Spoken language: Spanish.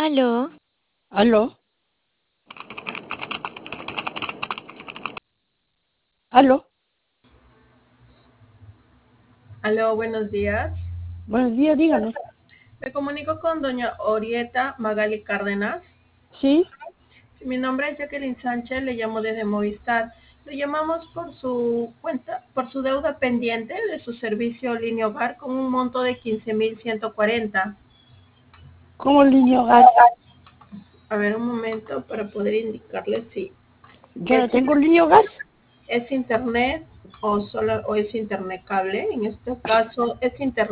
Aló, Aló, aló, Aló, buenos días. buenos días, dígame. Me comunico con doña Orieta Magali Cárdenas. Sí, Sí, mi nombre es Jacqueline Sánchez, le llamo desde Movistar. Le llamamos por su cuenta, por su deuda pendiente de su servicio Línea Hogar con un monto de 15.140. como el niño hogar. A ver, un momento para poder indicarle si Yo no es, tengo niño hogar. es internet o solo o es internet cable. En este caso es internet.